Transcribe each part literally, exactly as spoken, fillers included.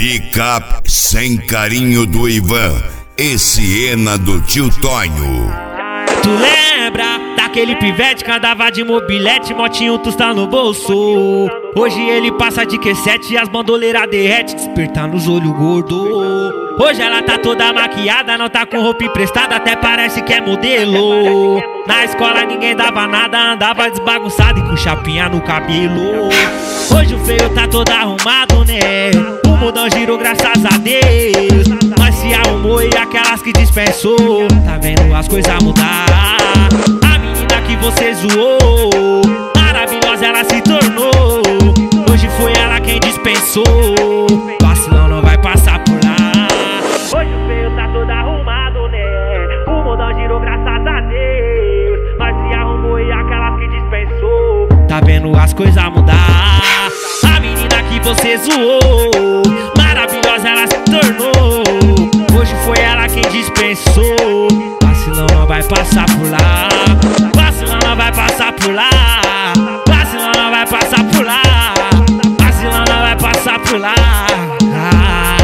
Picape sem carinho do Ivan e Siena do tio Tonho. Tu lembra daquele pivete que andava de mobilete, motinho tusta no bolso? Hoje ele passa de Q sete e as bandoleiras derrete, despertar nos olhos gordo. Hoje ela tá toda maquiada, não tá com roupa emprestada, até parece que é modelo. Na escola ninguém dava nada, andava desbagunçado e com chapinha no cabelo. Hoje o feio tá todo arrumado, né? O mundão girou graças a Deus. Mas se arrumou e aquelas que dispensou, tá vendo as coisas mudar. A menina que você zoou, maravilhosa ela se tornou. Hoje foi ela quem dispensou, vacilão não vai passar por lá. Hoje o feio tá todo arrumado, né? O mundão girou graças a Deus. Mas se arrumou e aquelas que dispensou, tá vendo as coisas mudar. A menina que você zoou, maravilhosa ela se tornou. Hoje foi ela quem dispensou, vacilão não vai passar por lá. Vacilão não vai passar por lá. Vacilão não vai passar por lá. Vacilão não vai passar por lá. Ah,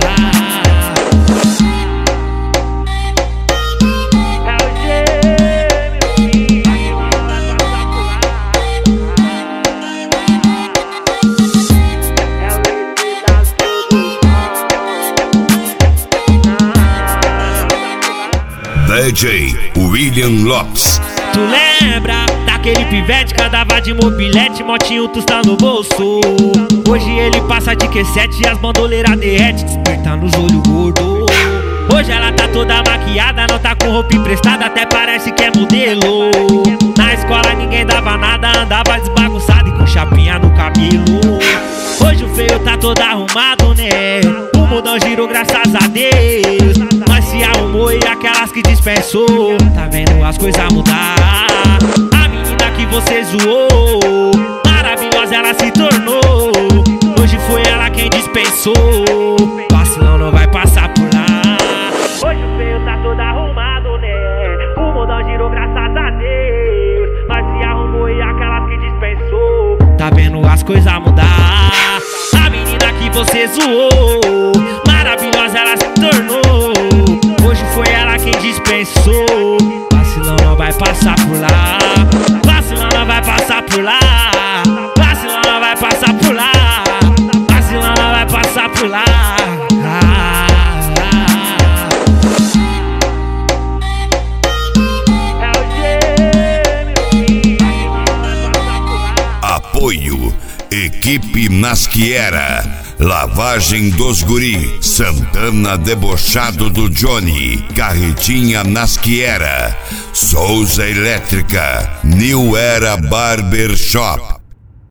D J William Lopes. tu lembra daquele pivete que andava de mobilete, motinho tusta no bolso? Hoje ele passa de Q sete e as bandoleiras derrete, despertar nos olhos gordo. Hoje ela tá toda maquiada, não tá com roupa emprestada, até parece que é modelo. Na escola ninguém dava nada, andava desbagunçado e com chapinha no cabelo. Hoje o feio tá todo arrumado, né? O mundão girou graças a Deus. Mas se arrumou e aquelas que dispensou, tá vendo as coisas mudar. A menina que você zoou, maravilhosa ela se tornou. Hoje foi ela quem dispensou, vacilão não vai passar por lá. Hoje o feio tá todo arrumado, né? O mundão girou graças a Deus. Mas se arrumou e aquelas que dispensou, tá vendo as coisas mudar. A menina que você zoou, maravilhosa ela se tornou. Hoje foi ela quem dispensou, vacilão não vai passar por lá. Vacilão não vai passar por lá. Vacilão não vai passar por lá. Vacilão não vai passar por lá. Ah, Apoio Equipe Nasquiera, Lavagem dos Guri, Santana Debochado do Johnny, Carretinha Nasquiera, Souza Elétrica, New Era Barber Shop.